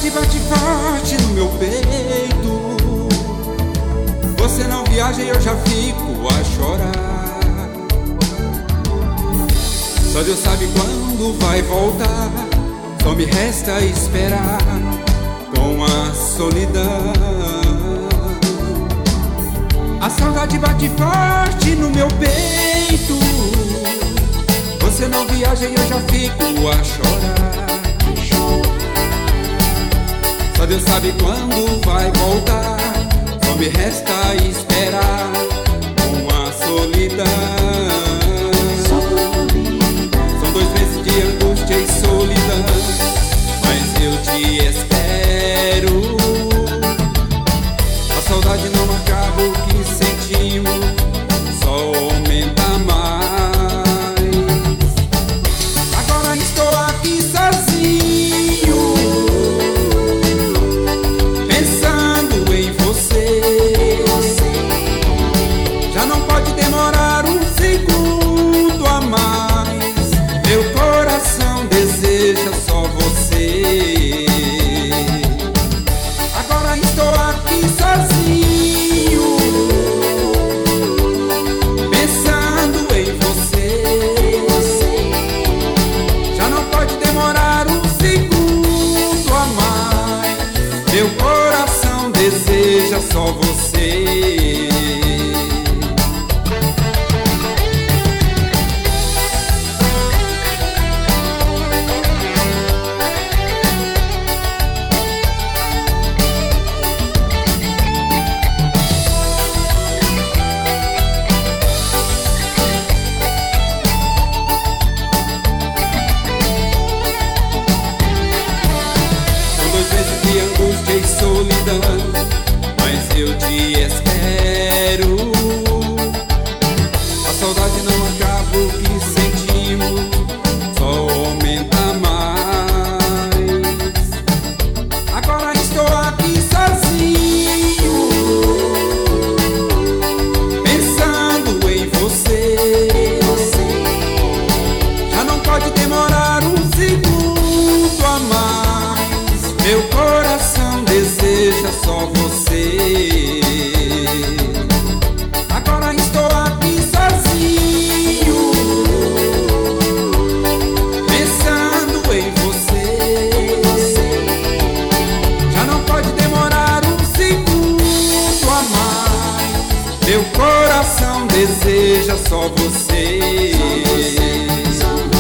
saudade bate forte no meu peito. Você não viaja e eu já fico a chorar. Só Deus sabe quando vai voltar. Só me resta esperar com a solidão. A saudade bate forte no meu peito. Você não viaja e eu já fico a chorar. Só Deus sabe quando vai voltar. Só me resta esperar com a solidão. São 2 meses de angústia e solidão, mas eu te espero. A saudade não acaba, o que sentimos só aumenta mais. Agora estou aqui sozinho, pensando em você. Já não pode demorar um segundo a mais. Meu coração deseja só você. Agora estou aqui sozinho, pensando em você. Já não pode demorar um segundo a mais. Meu coração deseja só você. De angústia e solidão, mas eu te espero. A saudade não acaba, o que sentimos só aumenta mais. Agora estou aqui sozinho, pensando em você. Já não pode demorar um segundo a mais. Meu coração deseja só você. Agora estou aqui sozinho, pensando em você. Já não pode demorar um segundo a mais. Meu coração deseja só você.